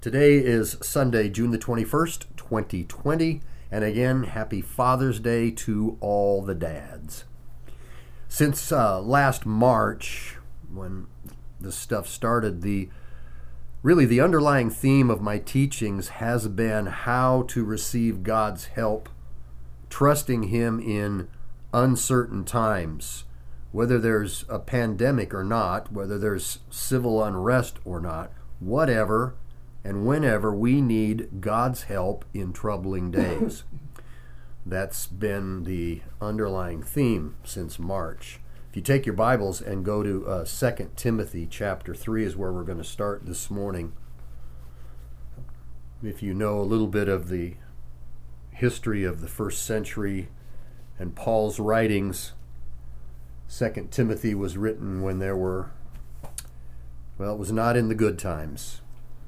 Today is Sunday, June the 21st, 2020, and again, happy Father's Day to all the dads. Since last March, when this stuff started, the underlying theme of my teachings has been how to receive God's help, trusting Him in uncertain times, whether there's a pandemic or not, whether there's civil unrest or not, whatever and whenever we need God's help in troubling days. That's been the underlying theme since March. If you take your Bibles and go to 2 Timothy chapter 3 is where we're going to start this morning. If you know a little bit of the history of the first century and Paul's writings, 2 Timothy was written when there were, it was not in the good times.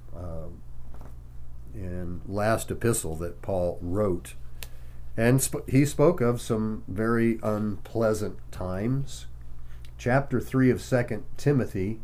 And last epistle that Paul wrote. And he spoke of some very unpleasant times. Chapter 3 of 2 Timothy,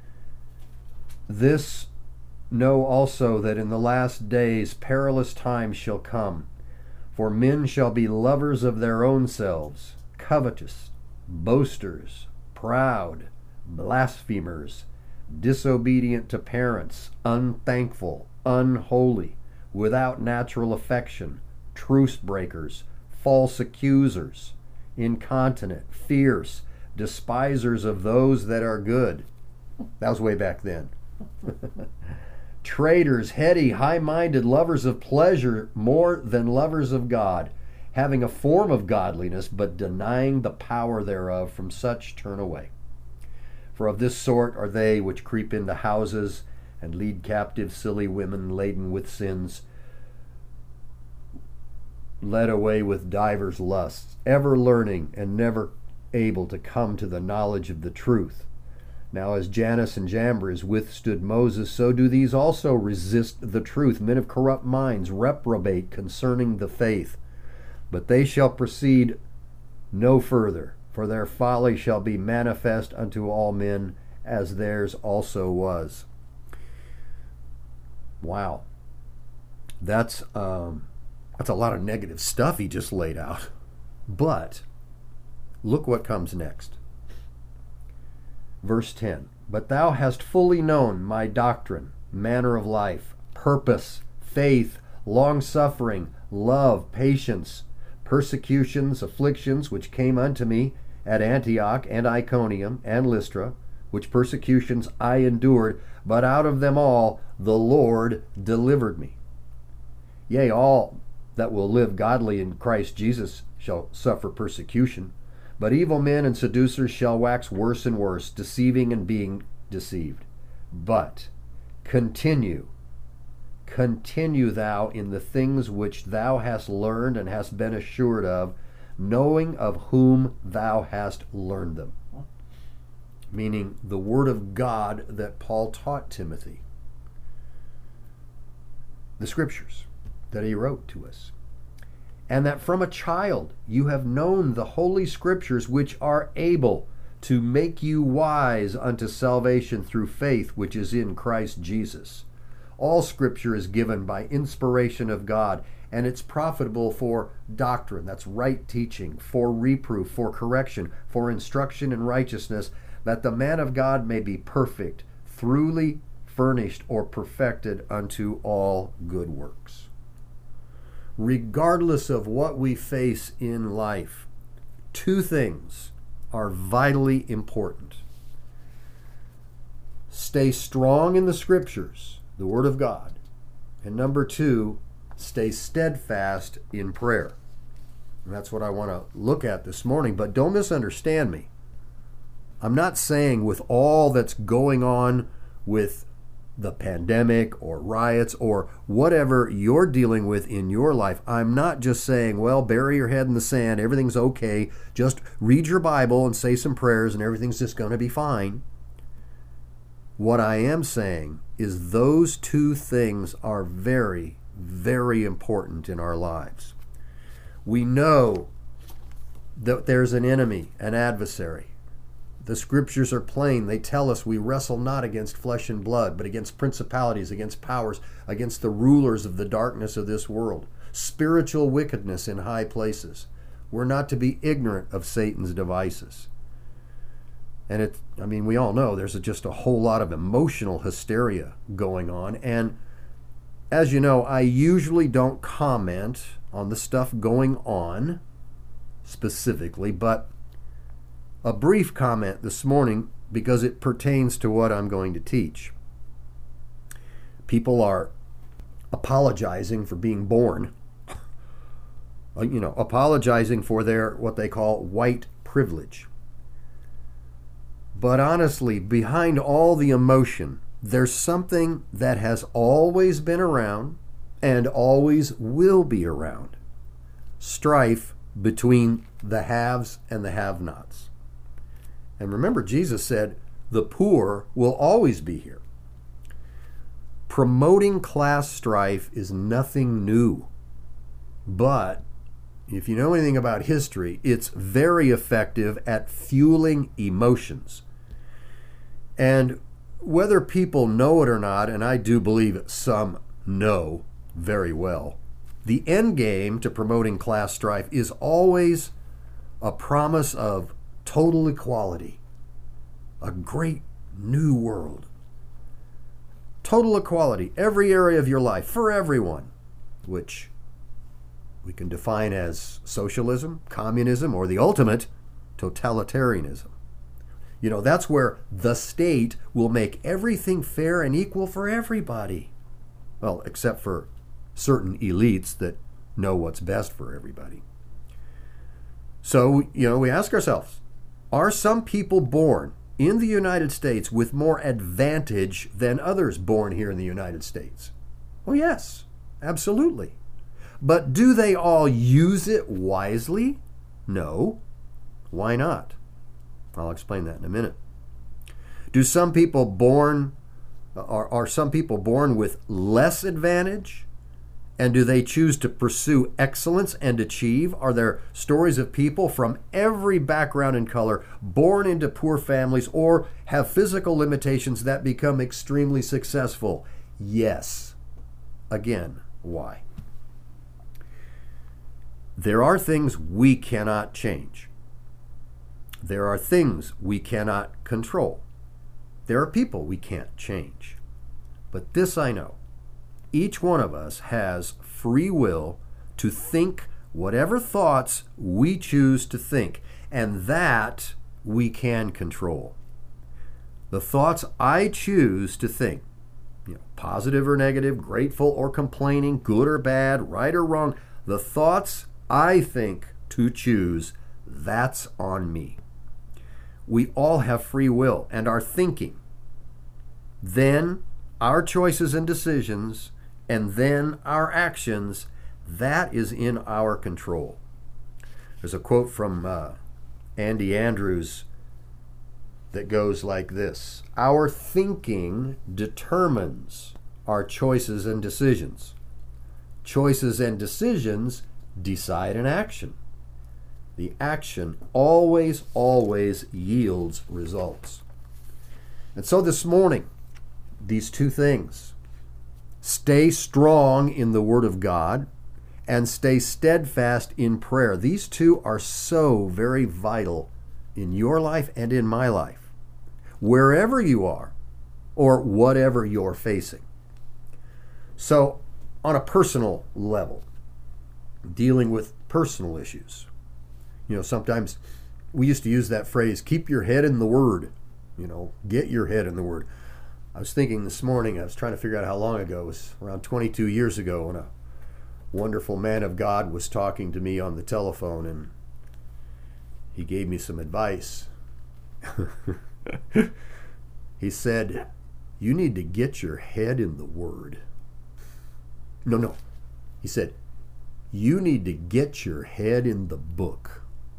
this know also that in the last days perilous times shall come, for men shall be lovers of their own selves, covetous, boasters, proud, blasphemers, disobedient to parents, unthankful, unholy, without natural affection, truce breakers, false accusers, incontinent, fierce, despisers of those that are good. That was way back then. Traitors, heady, high-minded, lovers of pleasure more than lovers of God, having a form of godliness, but denying the power thereof. From such turn away. For of this sort are they which creep into houses and lead captive silly women laden with sins, led away with divers lusts, ever learning and never able to come to the knowledge of the truth. Now as Jannes and Jambres withstood Moses, so do these also resist the truth. Men of corrupt minds reprobate concerning the faith. But they shall proceed no further, for their folly shall be manifest unto all men, as theirs also was. Wow. That's a lot of negative stuff he just laid out. But look what comes next. Verse 10. But thou hast fully known my doctrine, manner of life, purpose, faith, long-suffering, love, patience, persecutions, afflictions, which came unto me at Antioch and Iconium and Lystra, which persecutions I endured, but out of them all the Lord delivered me. Yea, all that will live godly in Christ Jesus shall suffer persecution, but evil men and seducers shall wax worse and worse, deceiving and being deceived. But continue thou in the things which thou hast learned and hast been assured of, knowing of whom thou hast learned them. Meaning the word of God that Paul taught Timothy. The scriptures that he wrote to us. And that from a child you have known the holy scriptures, which are able to make you wise unto salvation through faith which is in Christ Jesus. All scripture is given by inspiration of God, and it's profitable for doctrine, that's right teaching, for reproof, for correction, for instruction in righteousness, that the man of God may be perfect, thoroughly furnished or perfected unto all good works. Regardless of what we face in life, two things are vitally important. Stay strong in the scriptures, the word of God. And number two, stay steadfast in prayer. And that's what I want to look at this morning. But don't misunderstand me. I'm not saying with all that's going on with the pandemic or riots or whatever you're dealing with in your life, I'm not just saying, well, bury your head in the sand, everything's okay, just read your Bible and say some prayers and everything's just going to be fine. What I am saying is those two things are very, very important in our lives. We know that there's an enemy, an adversary. The scriptures are plain. They tell us we wrestle not against flesh and blood, but against principalities, against powers, against the rulers of the darkness of this world, spiritual wickedness in high places. We're not to be ignorant of Satan's devices. And we all know there's just a whole lot of emotional hysteria going on. And as you know, I usually don't comment on the stuff going on specifically, but a brief comment this morning because it pertains to what I'm going to teach. People are apologizing for being born, apologizing for their what they call white privilege. But honestly, behind all the emotion, there's something that has always been around and always will be around. Strife between the haves and the have-nots. And remember, Jesus said, the poor will always be here. Promoting class strife is nothing new. But if you know anything about history, it's very effective at fueling emotions. And whether people know it or not, and I do believe some know very well, the end game to promoting class strife is always a promise of total equality, a great new world. Total equality, every area of your life, for everyone, which we can define as socialism, communism, or the ultimate, totalitarianism. That's where the state will make everything fair and equal for everybody. Well, except for certain elites that know what's best for everybody. So, we ask ourselves, are some people born in the United States with more advantage than others born here in the United States? Well, yes, absolutely. But do they all use it wisely? No. Why not? I'll explain that in a minute. Are some people born with less advantage? And do they choose to pursue excellence and achieve? Are there stories of people from every background and color born into poor families or have physical limitations that become extremely successful? Yes. Again, why? There are things we cannot change. There are things we cannot control. There are people we can't change. But this I know. Each one of us has free will to think whatever thoughts we choose to think, and that we can control. The thoughts I choose to think, positive or negative, grateful or complaining, good or bad, right or wrong, the thoughts I think to choose, that's on me. We all have free will and are thinking. Then our choices and decisions, and then our actions, that is in our control. There's a quote from Andy Andrews that goes like this: our thinking determines our choices and decisions. Choices and decisions decide an action. The action always, always yields results. And so this morning, these two things: stay strong in the Word of God and stay steadfast in prayer. These two are so very vital in your life and in my life, wherever you are or whatever you're facing. So, on a personal level, dealing with personal issues, sometimes we used to use that phrase, keep your head in the Word, get your head in the Word. I was thinking this morning, I was trying to figure out how long ago, it was around 22 years ago, when a wonderful man of God was talking to me on the telephone, and he gave me some advice. He said, you need to get your head in the Word. No. He said, you need to get your head in the book.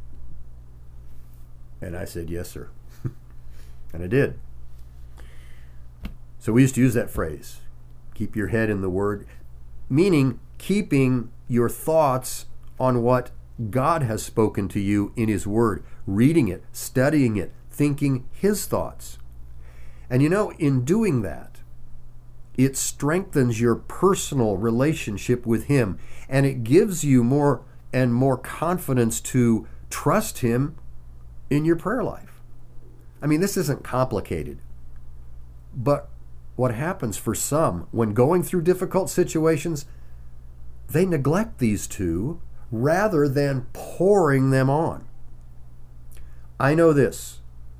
And I said, yes, sir. And I did. So we used to use that phrase, keep your head in the Word, meaning keeping your thoughts on what God has spoken to you in His Word, reading it, studying it, thinking his thoughts. And you know, in doing that, it strengthens your personal relationship with him, and it gives you more and more confidence to trust him in your prayer life. I mean, this isn't complicated, but what happens for some when going through difficult situations, they neglect these two rather than pouring them on. I know this: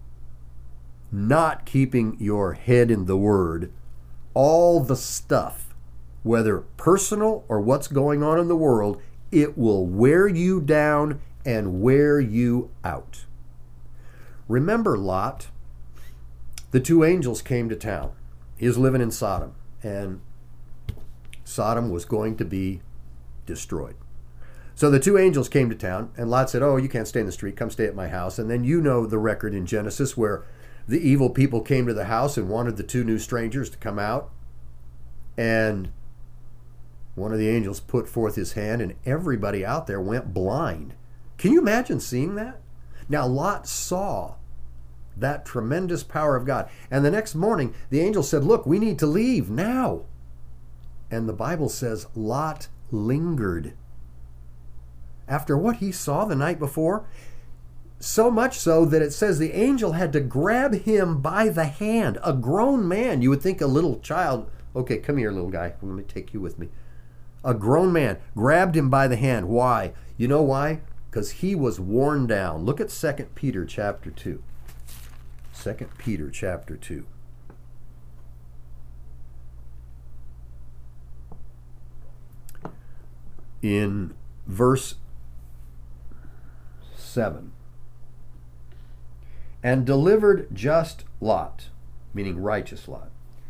not keeping your head in the Word, all the stuff, whether personal or what's going on in the world, it will wear you down and wear you out. Remember Lot? The two angels came to town. He was living in Sodom, and Sodom was going to be destroyed. So the two angels came to town, and Lot said, "Oh, you can't stay in the street. Come stay at my house." And then you know the record in Genesis where the evil people came to the house and wanted the two new strangers to come out. And one of the angels put forth his hand, and everybody out there went blind. Can you imagine seeing that? Now, Lot saw that tremendous power of God. And the next morning, the angel said, "Look, we need to leave now." And the Bible says Lot lingered. After what he saw the night before, so much so that it says the angel had to grab him by the hand. A grown man. You would think a little child, "Okay, come here, little guy. Let me take you with me." A grown man grabbed him by the hand. Why? You know why? Because he was worn down. Look at 2 Peter chapter 2. 2 Peter chapter 2. In verse 7. "And delivered just Lot," meaning righteous Lot,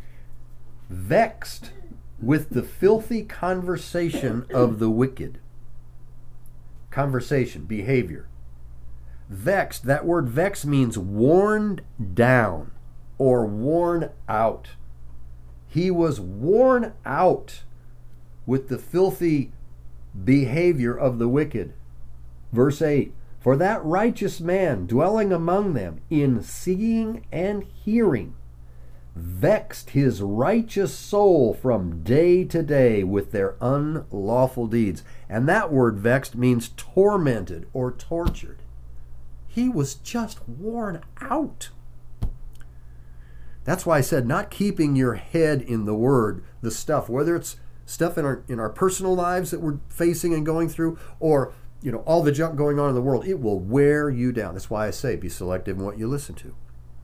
"vexed with the filthy conversation of the wicked." Conversation, behavior. Vexed, that word vex means worn down or worn out. He was worn out with the filthy behavior of the wicked. Verse 8, "For that righteous man dwelling among them in seeing and hearing vexed his righteous soul from day to day with their unlawful deeds." And that word vexed means tormented or tortured. He was just worn out. That's why I said not keeping your head in the Word, the stuff, whether it's stuff in our personal lives that we're facing and going through, or all the junk going on in the world, it will wear you down. That's why I say be selective in what you listen to.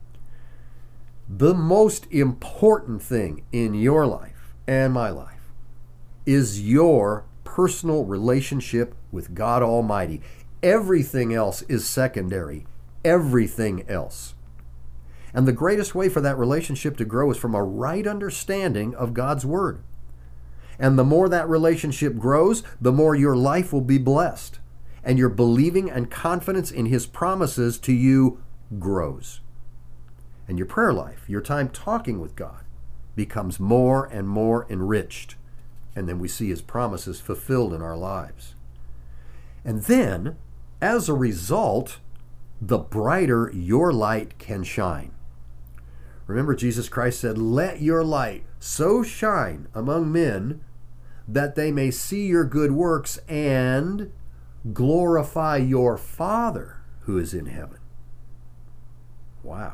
The most important thing in your life and my life is your personal relationship with God Almighty. Everything else is secondary. Everything else. And the greatest way for that relationship to grow is from a right understanding of God's Word. And the more that relationship grows, the more your life will be blessed. And your believing and confidence in His promises to you grows. And your prayer life, your time talking with God, becomes more and more enriched. And then we see His promises fulfilled in our lives. And then, as a result, the brighter your light can shine. Remember, Jesus Christ said, "Let your light so shine among men that they may see your good works and glorify your Father who is in heaven." Wow.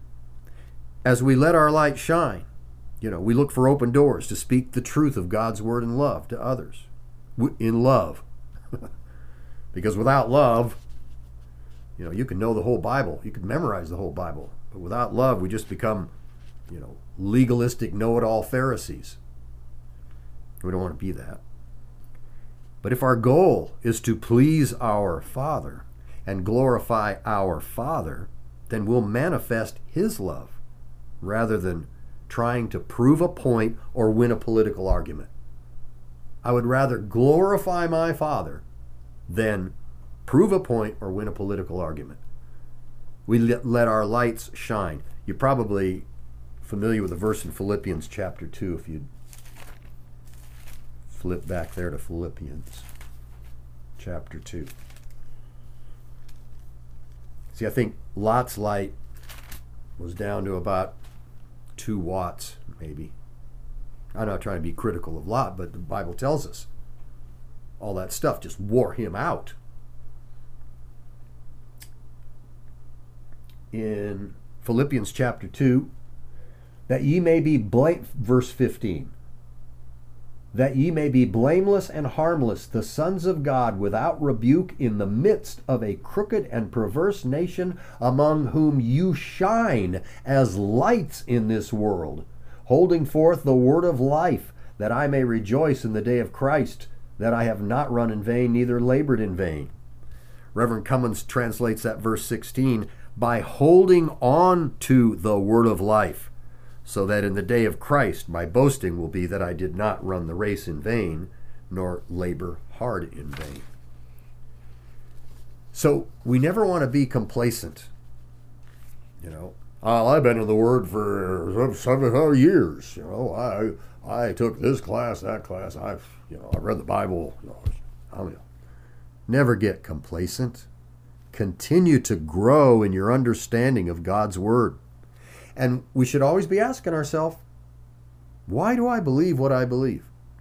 As we let our light shine, we look for open doors to speak the truth of God's Word in love to others. In love. Because without love, you can know the whole Bible. You can memorize the whole Bible. But without love, we just become, legalistic know-it-all Pharisees. We don't want to be that. But if our goal is to please our Father and glorify our Father, then we'll manifest His love rather than trying to prove a point or win a political argument. I would rather glorify my Father than prove a point or win a political argument. We let our lights shine. You're probably familiar with the verse in Philippians chapter 2, if you'd flip back there to Philippians chapter 2. See, I think Lot's light was down to about 2 watts, maybe. I'm not trying to be critical of Lot, but the Bible tells us all that stuff just wore him out. In Philippians chapter 2, that ye may be verse 15, that ye may be blameless and harmless, the sons of God, without rebuke, in the midst of a crooked and perverse nation, among whom you shine as lights in this world, holding forth the word of life, that I may rejoice in the day of Christ, that I have not run in vain, neither labored in vain. Reverend Cummins translates that verse 16, by holding on to the word of life, so that in the day of Christ my boasting will be that I did not run the race in vain, nor labor hard in vain. So we never want to be complacent. I've been in the Word for 700 years. I took this class, that class. I read the Bible. Never get complacent. Continue to grow in your understanding of God's Word. And we should always be asking ourselves, why do I believe what I believe?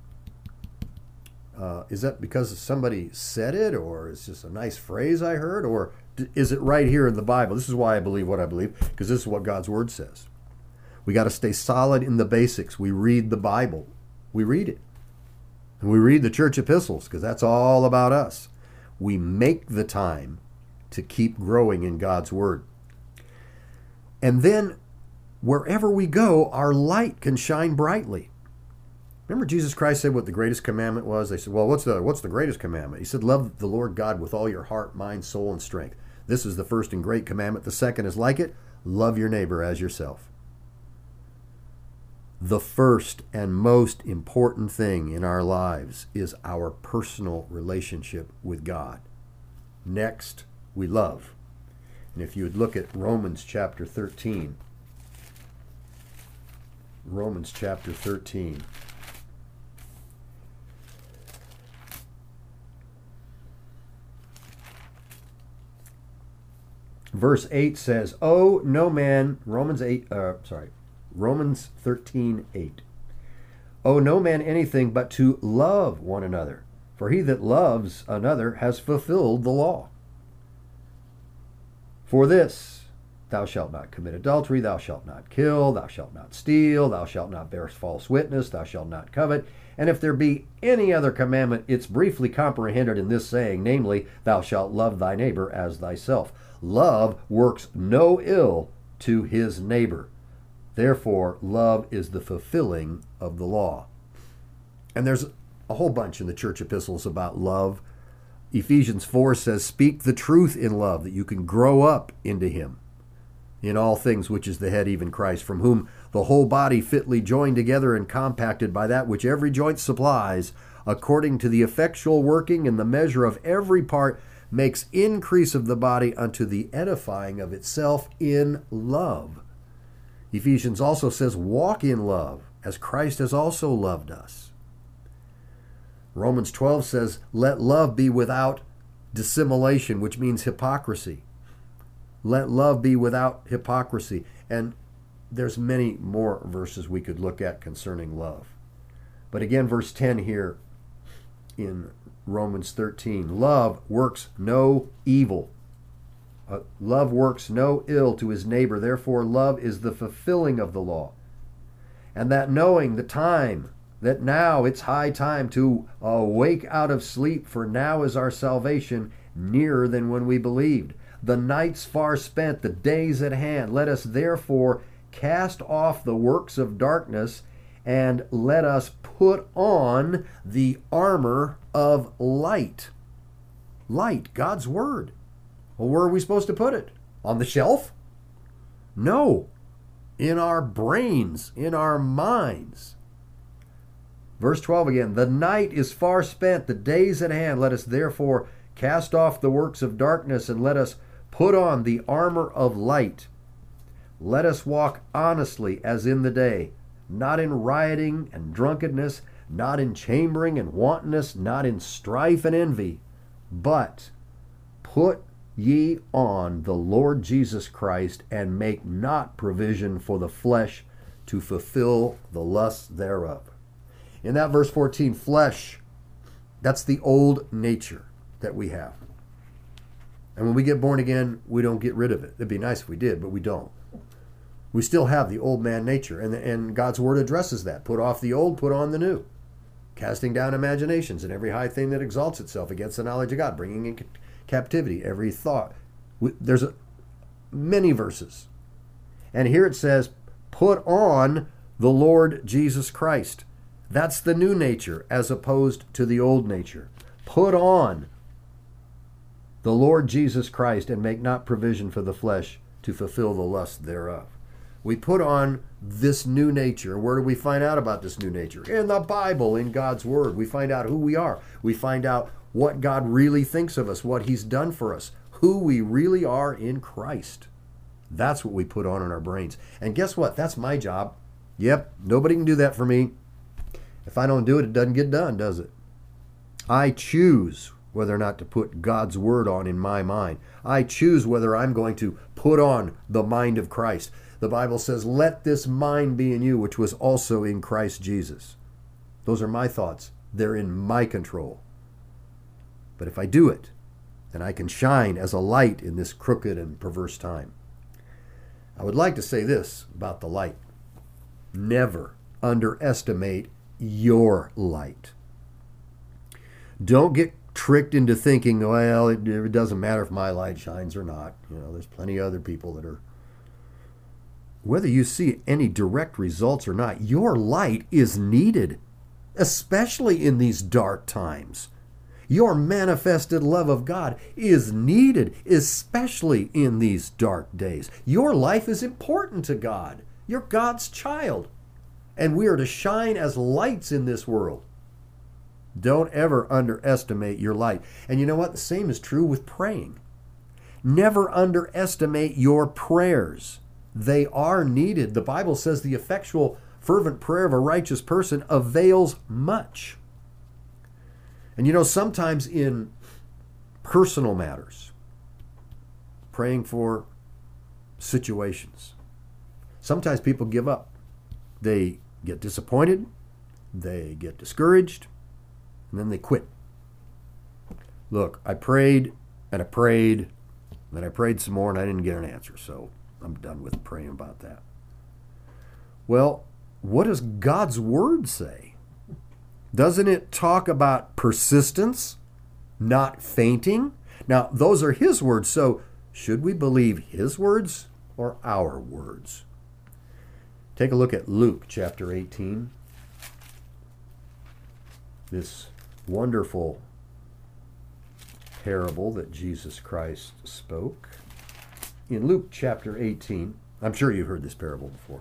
Is that because somebody said it, or is this a nice phrase I heard, or is it right here in the Bible? This is why I believe what I believe, because this is what God's Word says. We got to stay solid in the basics. We read the Bible. We read it. And we read the church epistles, because that's all about us. We make the time to keep growing in God's Word. And then, wherever we go, our light can shine brightly. Remember Jesus Christ said what the greatest commandment was? They said, well, what's the greatest commandment? He said, love the Lord God with all your heart, mind, soul, and strength. This is the first and great commandment. The second is like it. Love your neighbor as yourself. The first and most important thing in our lives is our personal relationship with God. Next, we love. And if you would look at Romans chapter 13. Romans chapter 13. Verse 8 says, "Oh, no man," Romans 13:8. "Oh, no man anything but to love one another, for he that loves another has fulfilled the law. For this, thou shalt not commit adultery, thou shalt not kill, thou shalt not steal, thou shalt not bear false witness, thou shalt not covet. And if there be any other commandment, it's briefly comprehended in this saying, namely, thou shalt love thy neighbor as thyself. Love works no ill to his neighbor. Therefore, love is the fulfilling of the law." And there's a whole bunch in the church epistles about love. Ephesians 4 says, "Speak the truth in love, that you can grow up into him in all things, which is the head, even Christ, from whom the whole body fitly joined together and compacted by that which every joint supplies, according to the effectual working in the measure of every part, makes increase of the body unto the edifying of itself in love." Ephesians also says, "Walk in love, as Christ has also loved us." Romans 12 says, "Let love be without dissimulation," which means hypocrisy. Let love be without hypocrisy. And there's many more verses we could look at concerning love. But again, verse 10 here in Romans 13, "Love works no evil. Love works no ill to his neighbor. Therefore, love is the fulfilling of the law. And that knowing the time, that now it's high time to awake out of sleep, for now is our salvation nearer than when we believed. The night's far spent, the day's at hand. Let us therefore cast off the works of darkness, and let us put on the armor of light." Light, God's Word. Well, where are we supposed to put it? On the shelf? No. In our brains, in our minds. Verse 12 again, "The night is far spent, the day's at hand. Let us therefore cast off the works of darkness, and let us put on the armor of light. Let us walk honestly as in the day, not in rioting and drunkenness, not in chambering and wantonness, not in strife and envy, but put ye on the Lord Jesus Christ, and make not provision for the flesh to fulfill the lusts thereof. In that verse 14, flesh, that's the old nature that we have. And when we get born again, we don't get rid of it. It'd be nice if we did, but we don't. We still have the old man nature, and God's word addresses that. Put off the old, put on the new. Casting down imaginations and every high thing that exalts itself against the knowledge of God, bringing in captivity every thought. There's many verses. And here it says, put on the Lord Jesus Christ. That's the new nature as opposed to the old nature. Put on the Lord Jesus Christ, and make not provision for the flesh to fulfill the lust thereof. We put on this new nature. Where do we find out about this new nature? In the Bible, in God's Word. We find out who we are. We find out what God really thinks of us, what He's done for us, who we really are in Christ. That's what we put on in our brains. And guess what? That's my job. Yep, nobody can do that for me. If I don't do it, it doesn't get done, does it? I choose whether or not to put God's word on in my mind. I choose whether I'm going to put on the mind of Christ. The Bible says, let this mind be in you, which was also in Christ Jesus. Those are my thoughts. They're in my control. But if I do it, then I can shine as a light in this crooked and perverse time. I would like to say this about the light. Never underestimate your light. Don't get tricked into thinking, well, it doesn't matter if my light shines or not. There's plenty of other people that are. Whether you see any direct results or not, your light is needed, especially in these dark times. Your manifested love of God is needed, especially in these dark days. Your life is important to God. You're God's child, and we are to shine as lights in this world. Don't ever underestimate your light. And you know what? The same is true with praying. Never underestimate your prayers. They are needed. The Bible says the effectual, fervent prayer of a righteous person avails much. And sometimes in personal matters, praying for situations, sometimes people give up. They get disappointed, they get discouraged, and then they quit. Look, I prayed, and I prayed, and then I prayed some more, and I didn't get an answer, so I'm done with praying about that. Well, what does God's Word say? Doesn't it talk about persistence, not fainting? Now, those are His words, so should we believe His words or our words? Take a look at Luke chapter 18. This wonderful parable that Jesus Christ spoke. In Luke chapter 18, I'm sure you've heard this parable before.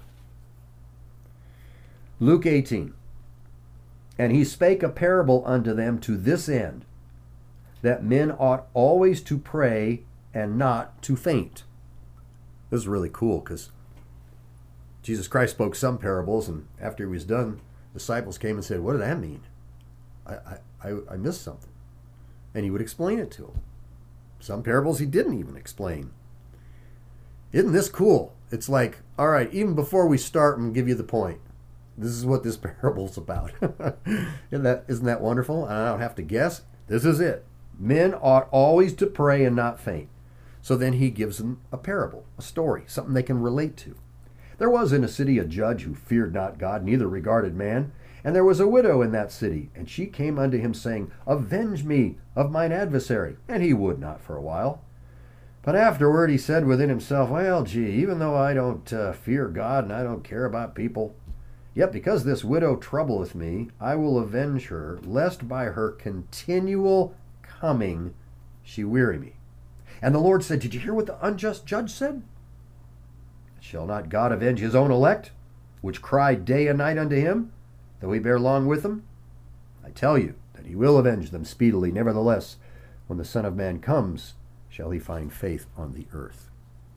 Luke 18. And he spake a parable unto them to this end, that men ought always to pray and not to faint. This is really cool because Jesus Christ spoke some parables, and after he was done, disciples came and said, what did that mean? I missed something. And he would explain it to them. Some parables he didn't even explain. Isn't this cool? It's like, all right, even before we start, I'm going to give you the point. This is what this parable's about. Isn't that wonderful? And I don't have to guess. This is it. Men ought always to pray and not faint. So then he gives them a parable, a story, something they can relate to. There was in a city a judge who feared not God, neither regarded man. And there was a widow in that city, and she came unto him, saying, Avenge me of mine adversary. And he would not for a while. But afterward he said within himself, well, gee, even though I don't fear God and I don't care about people, yet because this widow troubleth me, I will avenge her, lest by her continual coming she weary me. And the Lord said, did you hear what the unjust judge said? Shall not God avenge his own elect, which cry day and night unto him, though he bear long with them? I tell you that he will avenge them speedily. Nevertheless, when the Son of Man comes, shall he find faith on the earth.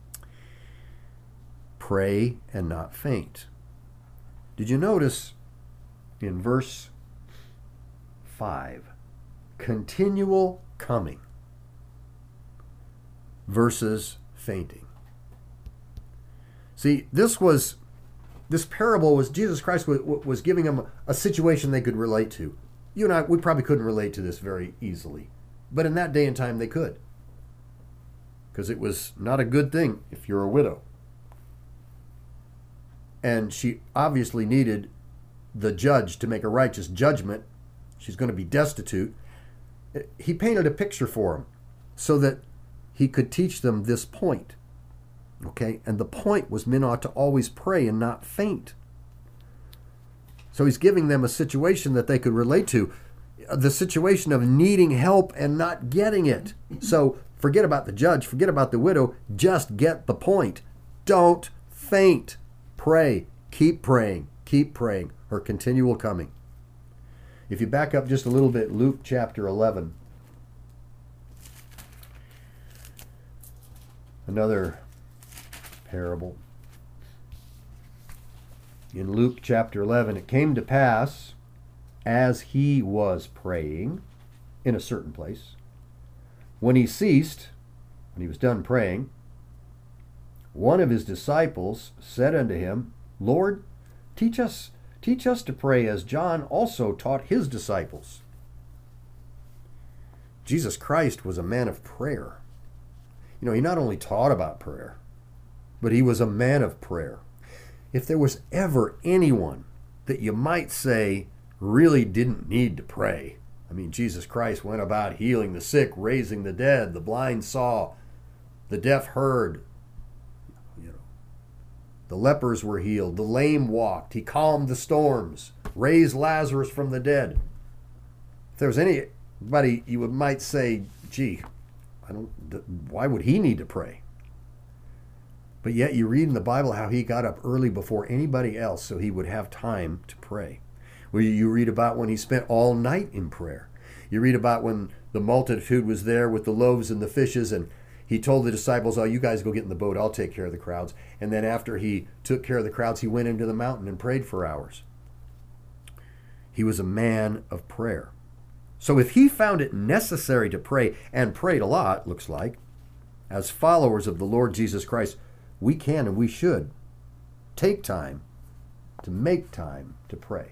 Pray and not faint. Did you notice in verse 5, continual coming? versus fainting. See, this parable was Jesus Christ was giving them a situation they could relate to. You and I, we probably couldn't relate to this very easily. But in that day and time, they could. Because it was not a good thing if you're a widow. And she obviously needed the judge to make a righteous judgment. She's going to be destitute. He painted a picture for them so that he could teach them this point. Okay? And the point was men ought to always pray and not faint. So he's giving them a situation that they could relate to. The situation of needing help and not getting it. So forget about the judge, forget about the widow, just get the point. Don't faint. Pray. Keep praying. Keep praying. Her continual coming. If you back up just a little bit, Luke chapter 11. Another parable. In Luke chapter 11, it came to pass, as he was praying in a certain place, when he ceased, when he was done praying, one of his disciples said unto him, Lord, teach us to pray as John also taught his disciples. Jesus Christ was a man of prayer. You know, he not only taught about prayer, but he was a man of prayer. If there was ever anyone that you might say really didn't need to pray, I mean, Jesus Christ went about healing the sick, raising the dead, the blind saw, the deaf heard, the lepers were healed, the lame walked, he calmed the storms, raised Lazarus from the dead. If there was anybody you might say, gee, why would he need to pray? But yet you read in the Bible how he got up early before anybody else so he would have time to pray. Well, you read about when he spent all night in prayer. You read about when the multitude was there with the loaves and the fishes, and he told the disciples, oh, you guys go get in the boat, I'll take care of the crowds. And then after he took care of the crowds, he went into the mountain and prayed for hours. He was a man of prayer. So if he found it necessary to pray, and prayed a lot, looks like, as followers of the Lord Jesus Christ, we can and we should take time to make time to pray.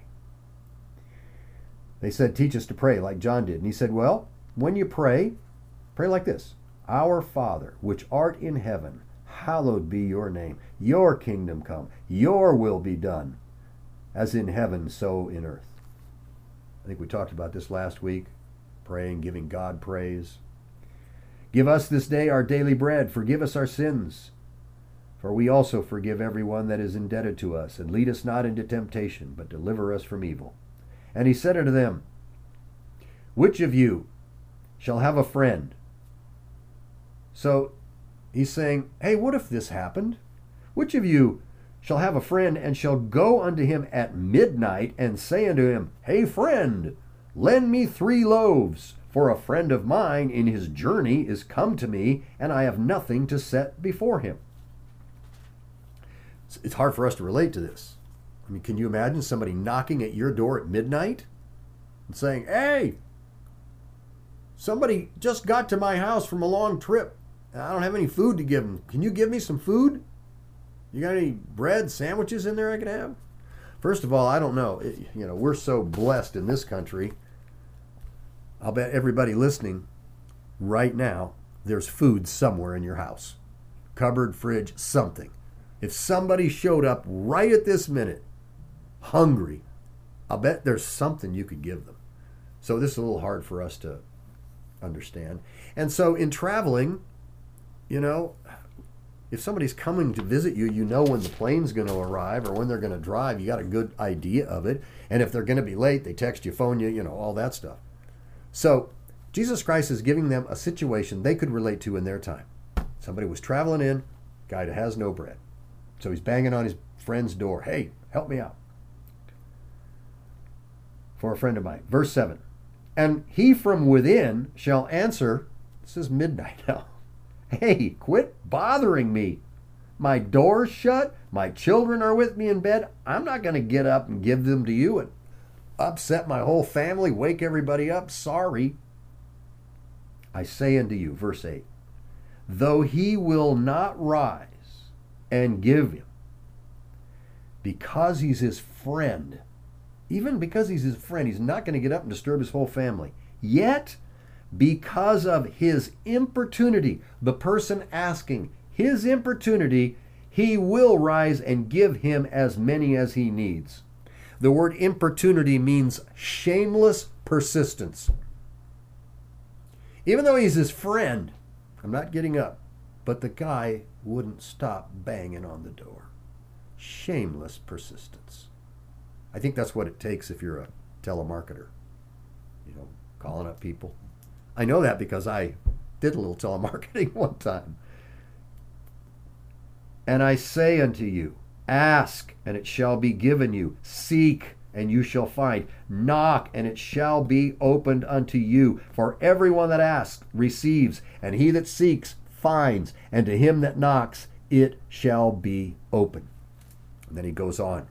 They said, teach us to pray like John did. And he said, well, when you pray like this. Our Father, which art in heaven, hallowed be your name. Your kingdom come. Your will be done, as in heaven, so in earth. I think we talked about this last week, praying, giving God praise. Give us this day our daily bread. Forgive us our sins, for we also forgive everyone that is indebted to us. And lead us not into temptation, but deliver us from evil. And he said unto them, which of you shall have a friend? So he's saying, hey, what if this happened? Which of you shall have a friend and shall go unto him at midnight and say unto him, hey, friend, lend me 3 loaves, for a friend of mine in his journey is come to me, and I have nothing to set before him. It's hard for us to relate to this. I mean, can you imagine somebody knocking at your door at midnight and saying, hey, somebody just got to my house from a long trip. I don't have any food to give them. Can you give me some food? You got any bread, sandwiches in there I could have? First of all, I don't know. We're so blessed in this country. I'll bet everybody listening right now, there's food somewhere in your house. Cupboard, fridge, something. If somebody showed up right at this minute, hungry, I'll bet there's something you could give them. So this is a little hard for us to understand. And so in traveling, if somebody's coming to visit you, you know when the plane's going to arrive or when they're going to drive. You got a good idea of it. And if they're going to be late, they text you, phone you, all that stuff. So Jesus Christ is giving them a situation they could relate to in their time. Somebody was traveling in, guy that has no bread. So he's banging on his friend's door. Hey, help me out. For a friend of mine. Verse 7. And he from within shall answer, this is midnight now. Hey, quit bothering me. My door's shut. My children are with me in bed. I'm not going to get up and give them to you and upset my whole family, wake everybody up. Sorry. I say unto you, verse 8, though he will not rise and give him, because he's his friend, even because he's his friend, he's not going to get up and disturb his whole family. Yet, because of his importunity, the person asking, his importunity, he will rise and give him as many as he needs. The word importunity means shameless persistence. Even though he's his friend, I'm not getting up, but the guy wouldn't stop banging on the door. Shameless persistence. I think that's what it takes if you're a telemarketer. Calling up people. I know that because I did a little telemarketing one time. And I say unto you, ask, and it shall be given you. Seek, and you shall find. Knock, and it shall be opened unto you. For everyone that asks receives, and he that seeks finds, and to him that knocks it shall be open. And then he goes on.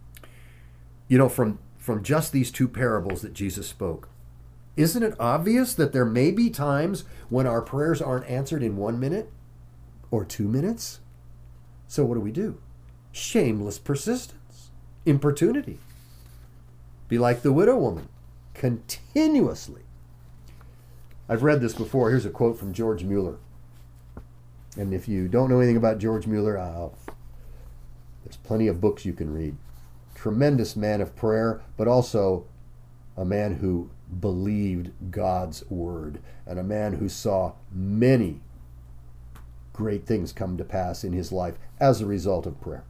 From just these two parables that Jesus spoke, isn't it obvious that there may be times when our prayers aren't answered in 1 minute or 2 minutes? So what do? Shameless persistence, importunity. Be like the widow woman, continuously. I've read this before. Here's a quote from George Mueller. And if you don't know anything about George Mueller, there's plenty of books you can read. Tremendous man of prayer, but also a man who believed God's word, and a man who saw many great things come to pass in his life as a result of prayer.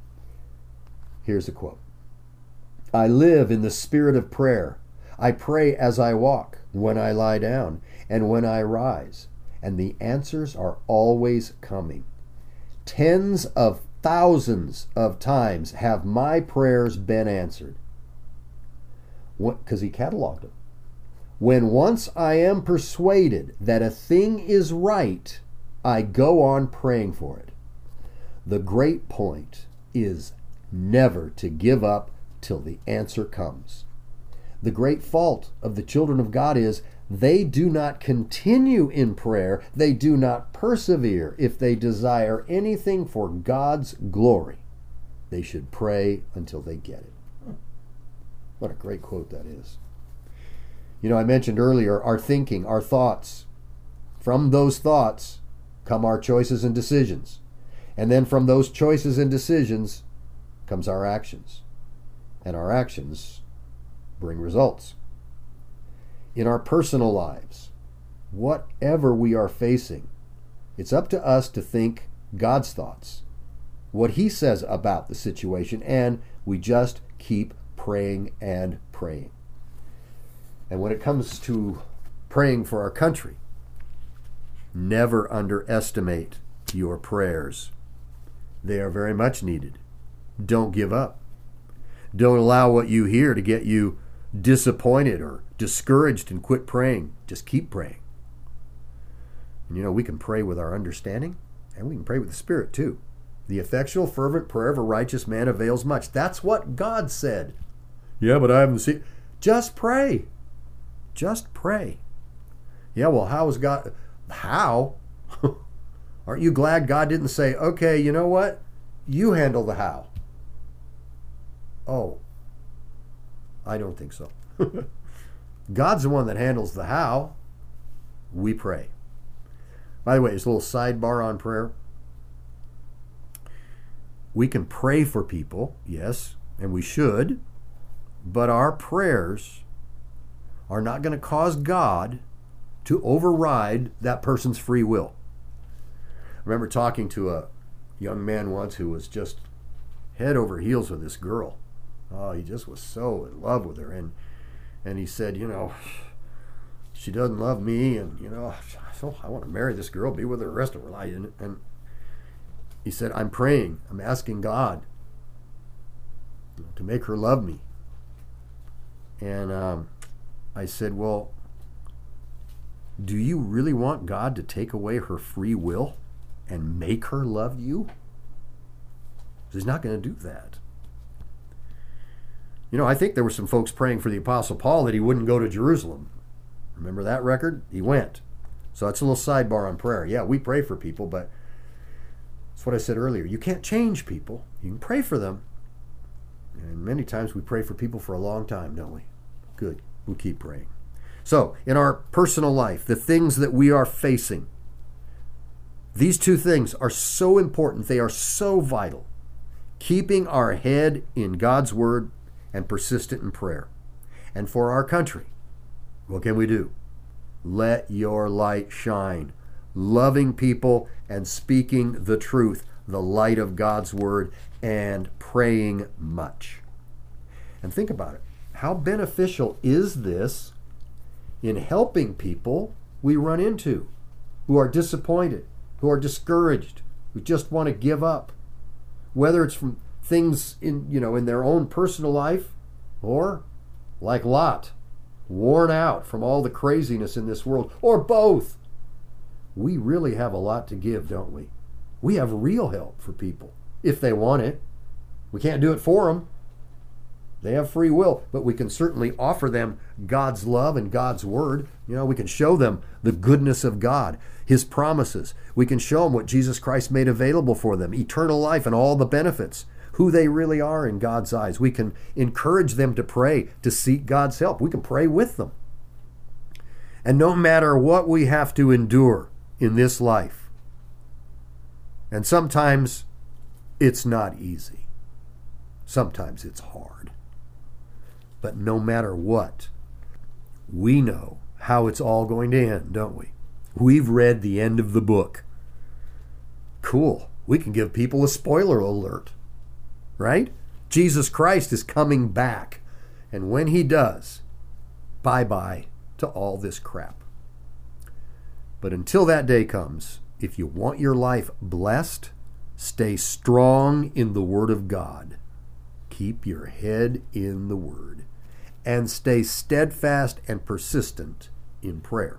Here's a quote. I live in the spirit of prayer. I pray as I walk, when I lie down, and when I rise, and the answers are always coming. Tens of thousands of times have my prayers been answered. Because he cataloged them. When once I am persuaded that a thing is right, I go on praying for it. The great point is never to give up till the answer comes. The great fault of the children of God is they do not continue in prayer, they do not persevere. If they desire anything for God's glory, they should pray until they get it. What a great quote that is. I mentioned earlier our thinking, our thoughts. From those thoughts come our choices and decisions. And then from those choices and decisions comes our actions. And our actions bring results. In our personal lives, whatever we are facing, it's up to us to think God's thoughts, what He says about the situation, and we just keep praying and praying. And when it comes to praying for our country, never underestimate your prayers. They are very much needed. Don't give up. Don't allow what you hear to get you disappointed or discouraged and quit praying. Just keep praying. And we can pray with our understanding, and we can pray with the Spirit too. The effectual, fervent prayer of a righteous man avails much. That's what God said. Yeah, but I haven't seen. Just pray. Just pray. Yeah, well, how is God? How? Aren't you glad God didn't say, okay, you know what? You handle the how. Oh, I don't think so. God's the one that handles the how. We pray. By the way, there's a little sidebar on prayer. We can pray for people, yes, and we should, but our prayers are not going to cause God to override that person's free will. I remember talking to a young man once who was just head over heels with this girl. Oh, he just was so in love with her. And he said, she doesn't love me, and, so I want to marry this girl, be with her the rest of her life. And he said, I'm praying, I'm asking God to make her love me. And I said, well, do you really want God to take away her free will and make her love you? He's not going to do that. I think there were some folks praying for the Apostle Paul that he wouldn't go to Jerusalem. Remember that record? He went. So that's a little sidebar on prayer. Yeah, we pray for people, but that's what I said earlier. You can't change people. You can pray for them. And many times we pray for people for a long time, don't we? Good. We'll keep praying. So, in our personal life, the things that we are facing, these two things are so important. They are so vital. Keeping our head in God's Word and persistent in prayer. And for our country, what can we do? Let your light shine. Loving people and speaking the truth, the light of God's Word, and praying much. And think about it. How beneficial is this in helping people we run into who are disappointed, who are discouraged, who just want to give up? Whether it's from things in their own personal life, or like Lot, worn out from all the craziness in this world, or both. We really have a lot to give, don't we? We have real help for people if they want it. We can't do it for them. They have free will, but we can certainly offer them God's love and God's Word. We can show them the goodness of God, His promises. We can show them what Jesus Christ made available for them, eternal life and all the benefits, who they really are in God's eyes. We can encourage them to pray, to seek God's help. We can pray with them. And no matter what we have to endure in this life, and sometimes it's not easy. Sometimes it's hard. But no matter what, we know how it's all going to end, don't we? We've read the end of the book. Cool. We can give people a spoiler alert, right? Jesus Christ is coming back. And when He does, bye-bye to all this crap. But until that day comes, if you want your life blessed, stay strong in the Word of God. Keep your head in the Word. And stay steadfast and persistent in prayer.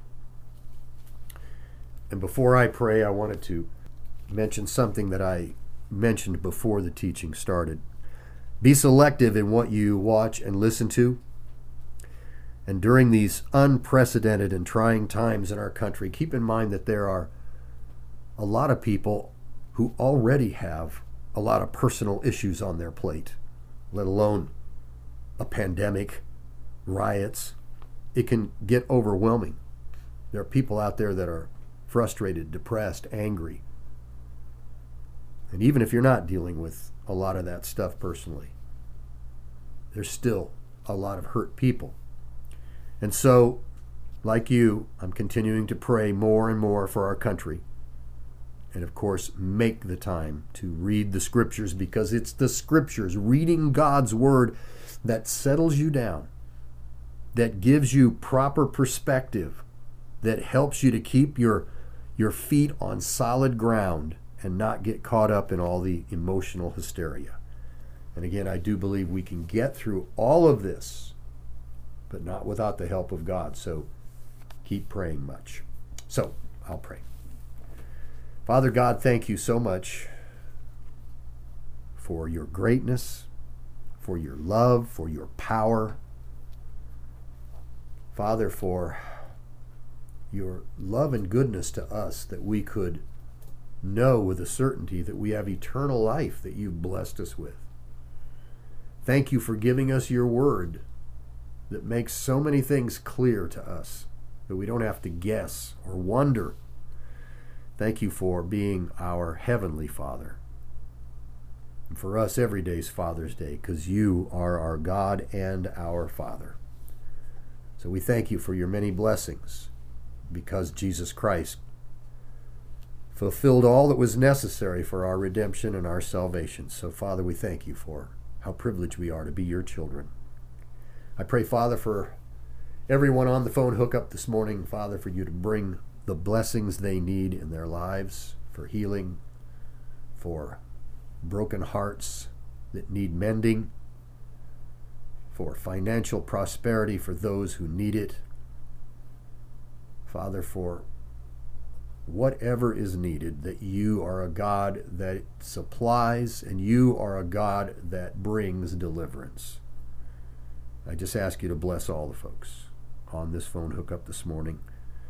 And before I pray, I wanted to mention something that I mentioned before the teaching started. Be selective in what you watch and listen to. And during these unprecedented and trying times in our country, keep in mind that there are a lot of people who already have a lot of personal issues on their plate, let alone a pandemic, riots. It can get overwhelming. There are people out there that are frustrated, depressed, angry. And even if you're not dealing with a lot of that stuff personally, there's still a lot of hurt people. And so, like you, I'm continuing to pray more and more for our country. And of course, make the time to read the Scriptures, because it's the Scriptures, reading God's Word, that settles you down, that gives you proper perspective, that helps you to keep your feet on solid ground and not get caught up in all the emotional hysteria. And again, I do believe we can get through all of this, but not without the help of God. So keep praying much. So I'll pray. Father God, thank you so much for your greatness, for your love, for your power. Father, for your love and goodness to us, that we could know with a certainty that we have eternal life that you've blessed us with. Thank you for giving us your Word that makes so many things clear to us that we don't have to guess or wonder. Thank you for being our Heavenly Father. And for us, every day's Father's Day, because you are our God and our Father. So we thank you for your many blessings, because Jesus Christ fulfilled all that was necessary for our redemption and our salvation. So, Father, we thank you for how privileged we are to be your children. I pray, Father, for everyone on the phone hookup this morning, Father, for you to bring the blessings they need in their lives, for healing, for broken hearts that need mending, for financial prosperity for those who need it. Father, for whatever is needed, that you are a God that supplies, and you are a God that brings deliverance. I just ask you to bless all the folks on this phone hookup this morning.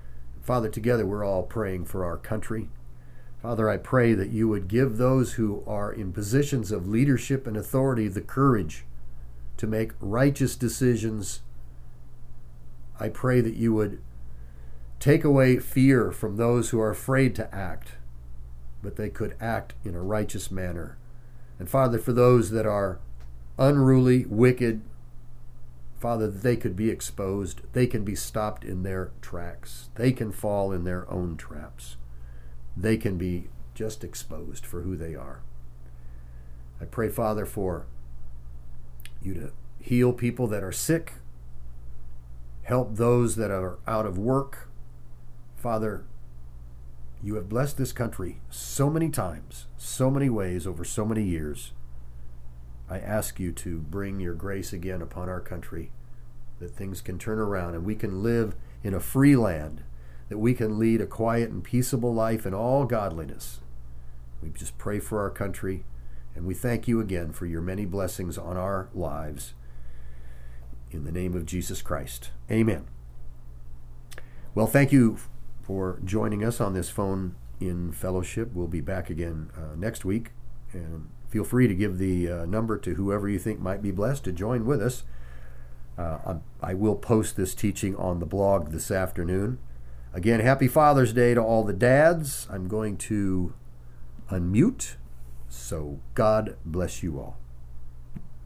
Father, together we're all praying for our country. Father, I pray that you would give those who are in positions of leadership and authority the courage to make righteous decisions. I pray that you would take away fear from those who are afraid to act, but they could act in a righteous manner. And Father, for those that are unruly, wicked, Father, that they could be exposed. They can be stopped in their tracks. They can fall in their own traps. They can be just exposed for who they are. I pray, Father, for you to heal people that are sick, help those that are out of work. Father, you have blessed this country so many times, so many ways, over so many years. I ask you to bring your grace again upon our country, that things can turn around and we can live in a free land, that we can lead a quiet and peaceable life in all godliness. We just pray for our country, and we thank you again for your many blessings on our lives. In the name of Jesus Christ, amen. Well, thank you for joining us on this phone-in fellowship. We'll be back again next week, and feel free to give the number to whoever you think might be blessed to join with us. I will post this teaching on the blog this afternoon. Again, happy Father's Day to all the dads. I'm going to unmute, so God bless you all.